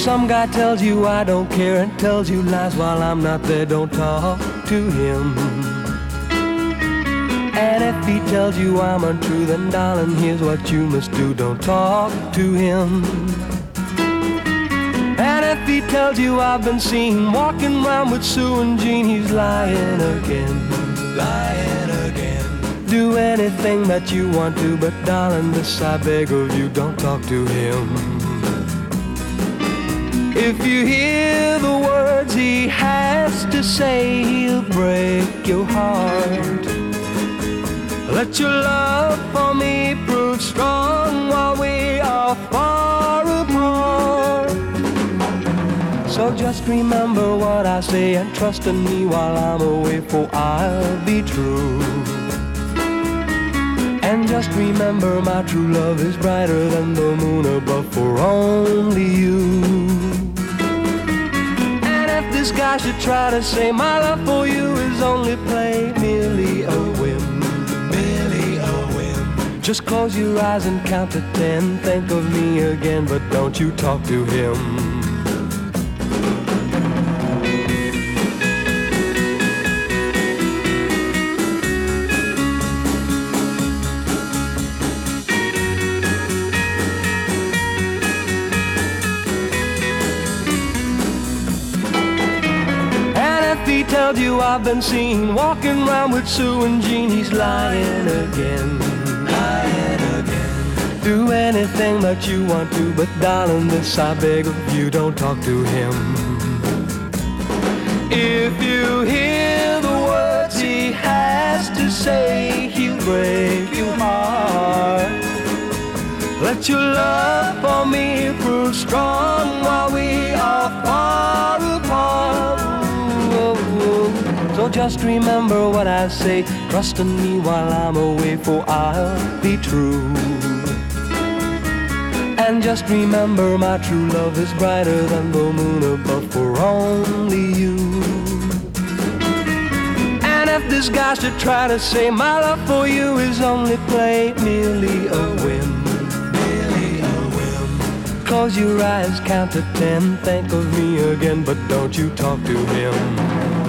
some guy tells you I don't care and tells you lies while I'm not there, don't talk to him. And if he tells you I'm untrue, then darling, here's what you must do, don't talk to him. And if he tells you I've been seen walking around with Sue and Jean, he's lying again, lying again. Do anything that you want to, but darling, this I beg of you, don't talk to him. If you hear the words he has to say, he'll break your heart. Let your love for me prove strong while we are far apart. So just remember what I say and trust in me while I'm away, for I'll be true. And just remember my true love is brighter than the moon above, for only you. And if this guy should try to say my love for you is only play, merely a whim, merely a whim, just close your eyes and count to 10. Think of me again, but don't you talk to him. He tells you I've been seen walking around with Sue and Jean, he's lying again, lying again. Do anything that you want to, but darling, this I beg of you, don't talk to him. If you hear the words he has to say, he'll break your heart. Let your love for me prove strong while we are far apart. So just remember what I say, trust in me while I'm away, for I'll be true. And just remember my true love is brighter than the moon above, for only you. And if this guy should try to say my love for you is only play, merely a whim, merely a whim, close your eyes, count to 10, think of me again, but don't you talk to him.